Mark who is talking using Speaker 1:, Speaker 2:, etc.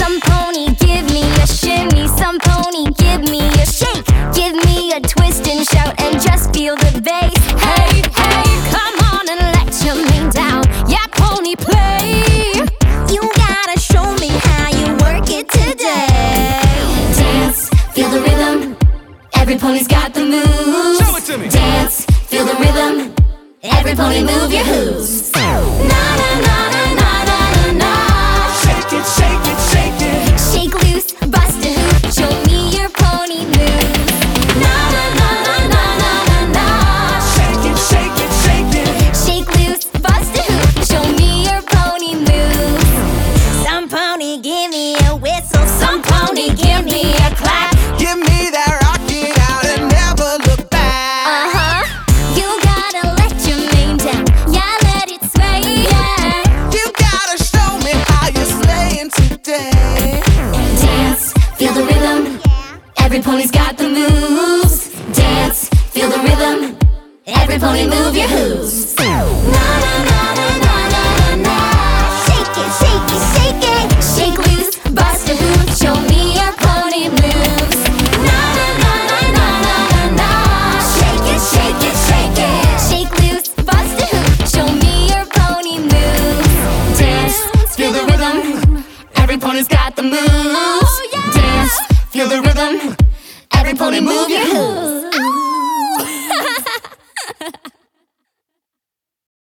Speaker 1: Some pony, give me a shimmy. Some pony, give me a shake. Give me a twist and shout and just feel the bass. Hey, hey, come on and let your mane down. Yeah, pony, play. You gotta show me how you work it today. Dance, feel the rhythm. Every pony's got the moves.
Speaker 2: Show it to me.
Speaker 1: Dance, feel the rhythm. Every pony move your hooves. Na na na na na na na na.
Speaker 2: Shake it, shake it, shake it.
Speaker 1: Shake loose, bust a hoop. Show me your pony moves. Na na na na na na na na.
Speaker 2: Shake it, shake it, shake it.
Speaker 1: Shake loose, bust a hoop. Show me your pony moves. Some pony give me a whistle. Some pony give me a clap.
Speaker 2: Give me that rockin' out and never look back.
Speaker 1: You gotta let your mane down. Yeah, let it sway. Yeah.
Speaker 2: You gotta show me how you're slaying today.
Speaker 1: Dance, feel the rhythm. Every pony's got the moves. Dance, feel the rhythm. Every pony move your hooves. Na na na na na na na na. Shake it, shake it, shake it. Shake loose, bust a hoop. Show me your pony moves. Na na na na na na na na. Shake it, shake it, shake it. Shake loose, bust a hoop. Show me your pony moves. Dance, feel the rhythm. Every pony's got the moves. Dance, feel the rhythm. Every pony move your hooves.